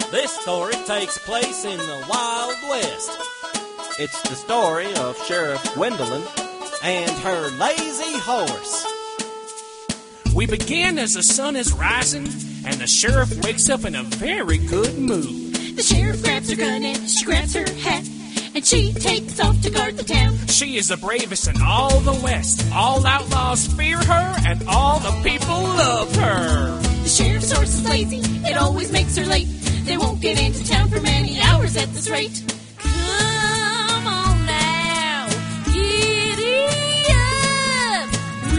This story takes place in the Wild West. It's the story of Sheriff Gwendolyn and her lazy horse. We begin as the sun is rising, and the sheriff wakes up in a very good mood. The sheriff grabs her gun and she grabs her hat, and she takes off to guard the town. She is the bravest in all the West. All outlaws fear her, and all the people love her. The sheriff's horse is lazy, it always makes her late. They won't get into town for many hours at this rate. Come